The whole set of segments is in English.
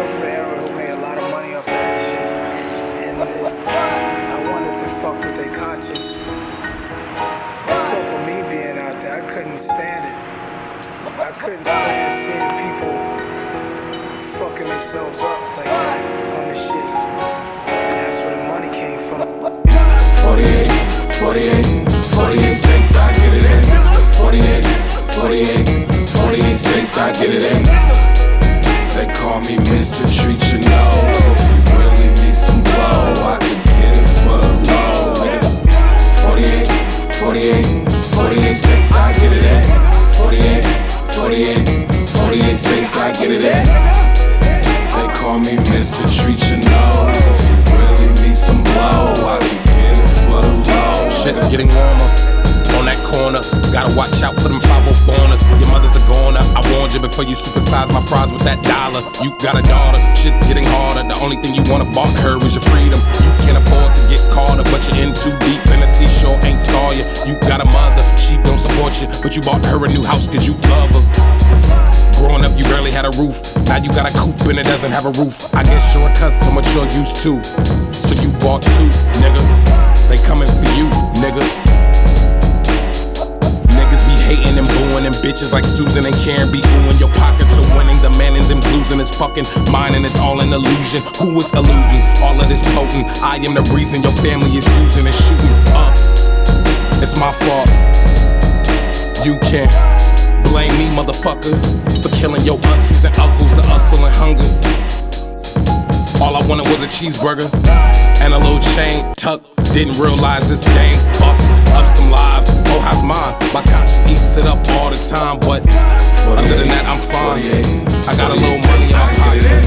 come from an era who made a lot of money off that shit. And I wonder if it fucked with their conscience. It fucked with me being out there. I couldn't stand it. I couldn't stand seeing people fucking themselves up like that on the shit. And that's where the money came from. 48 states, I get it in. 48 states, I get it in. They call me Mr. Treat Your Nose. If you really need some blow, I could get it for the low. 48 states, I get it in. 48 states, I get it in. They call me Mr. Treat Your Nose. If you really need some blow, I could get it for the low. Shit's getting warmer on that corner. Gotta watch out for them 504ers. Your mother's a goner. I warned you before you supersize my fries with that dollar. You got a daughter, shit's getting harder. The only thing you wanna bought her is your freedom. You can't afford to get caught up, but you're in too deep. And the seashore ain't saw you. You got a mother, she don't support you, but you bought her a new house cause you love her. Growing up, you barely had a roof. Now you got a coupe and it doesn't have a roof. I guess you're accustomed to what you're used to. So you bought two, nigga. They coming for you, nigga. Niggas be hating and booing and bitches like Susan and Karen be oohing. Your pockets are winning, the man in them's losing his fucking mind and it's all an illusion. Who is eluding all of this potent? I am the reason your family is using and shooting up. It's my fault. You can't blame me, motherfucker, for killing your aunties and uncles, the hustle and hunger. All I wanted was a cheeseburger and a little chain tuck. Didn't realize this game fucked up some lives. Oh, how's mine? My conscience eats it up all the time, but other than that, I'm fine. I got a little money in my pocket.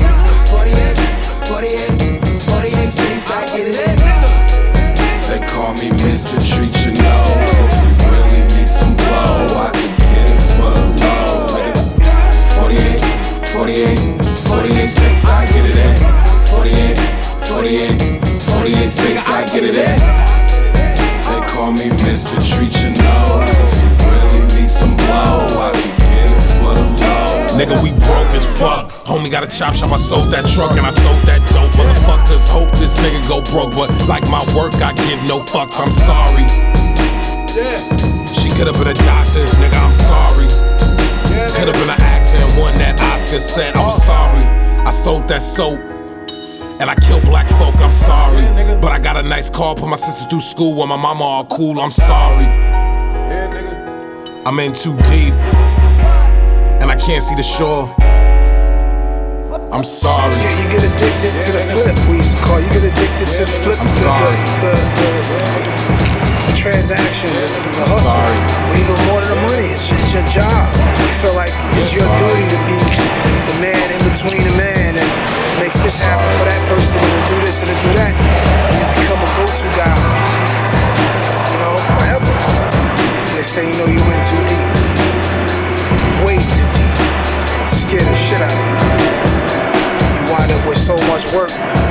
48 states, I get it in. They call me Mr. Treat Your Nose. If you really need some blow, I could get it for the low. 48 states, I get it in. 48 states, I get it in. They call me Mr. Treat Your Nose. If you really need some blow, I could get it for the low. Nigga, we broke as fuck. Homie got a chop shop, I sold that truck and I sold that dope. Motherfuckers hope this nigga go broke, but like my work, I give no fucks. I'm sorry. Yeah. She could've been a doctor, nigga, I'm sorry. Could've been an actor and won that Oscar, said I'm sorry. I sold that soap and I killed black folk, I'm sorry. But I got a nice car, put my sister through school while my mama all cool, I'm sorry. I'm in too deep and I can't see the shore. I'm sorry. Yeah, you get addicted to the flip, we used to call. You get addicted to the flip. I'm sorry. The transaction, the hustle. Sorry. Well, even more than the money, it's just your job. You feel like it's your duty to be the man in between the man and makes this happen for that person and to do this and to do that. You become a go-to guy, you know, forever. They say, you know, you went too deep. Way too deep. Scared the shit out of you. You wind up with so much work,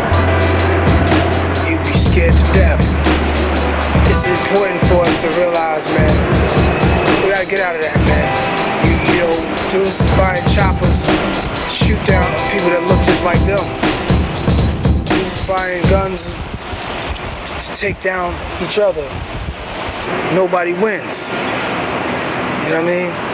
you'd be scared to death. It's important for us to realize, man, we gotta get out of that, man. You know, dudes buying choppers, shoot down people that look just like them. Dudes buying guns to take down each other. Nobody wins. You know what I mean?